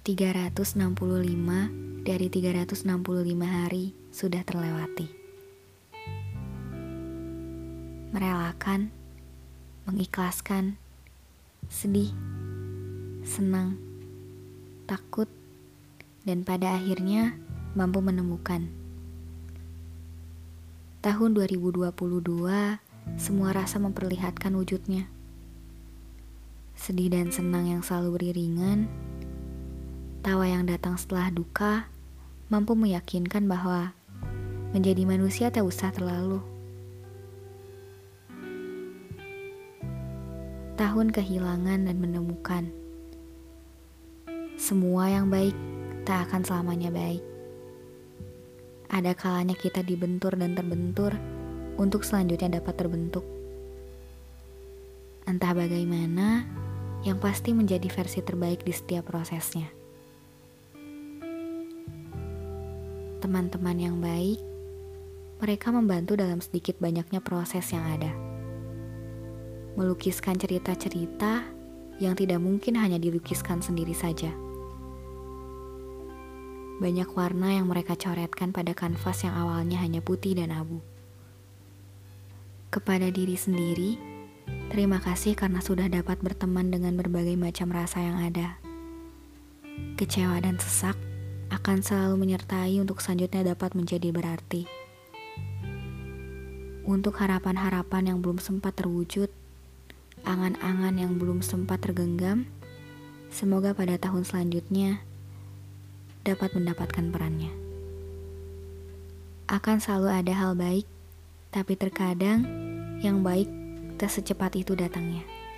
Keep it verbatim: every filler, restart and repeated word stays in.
tiga ratus enam puluh lima dari tiga ratus enam puluh lima hari sudah terlewati. Merelakan, mengikhlaskan, sedih, senang, takut, dan pada akhirnya mampu menemukan. Tahun dua ribu dua puluh dua, semua rasa memperlihatkan wujudnya. Sedih dan senang yang selalu beriringan, tawa yang datang setelah duka, mampu meyakinkan bahwa menjadi manusia tak usah terlalu. Tahun kehilangan dan menemukan. Semua yang baik tak akan selamanya baik. Ada kalanya kita dibentur dan terbentur untuk selanjutnya dapat terbentuk. Entah bagaimana, yang pasti menjadi versi terbaik di setiap prosesnya. Teman-teman yang baik, mereka membantu dalam sedikit banyaknya proses yang ada. Melukiskan cerita-cerita yang tidak mungkin hanya dilukiskan sendiri saja. Banyak warna yang mereka coretkan pada kanvas yang awalnya hanya putih dan abu. Kepada diri sendiri, terima kasih karena sudah dapat berteman dengan berbagai macam rasa yang ada. Kecewa dan sesak akan selalu menyertai untuk selanjutnya dapat menjadi berarti. Untuk harapan-harapan yang belum sempat terwujud, angan-angan yang belum sempat tergenggam, semoga pada tahun selanjutnya dapat mendapatkan perannya. Akan selalu ada hal baik, tapi terkadang yang baik tak secepat itu datangnya.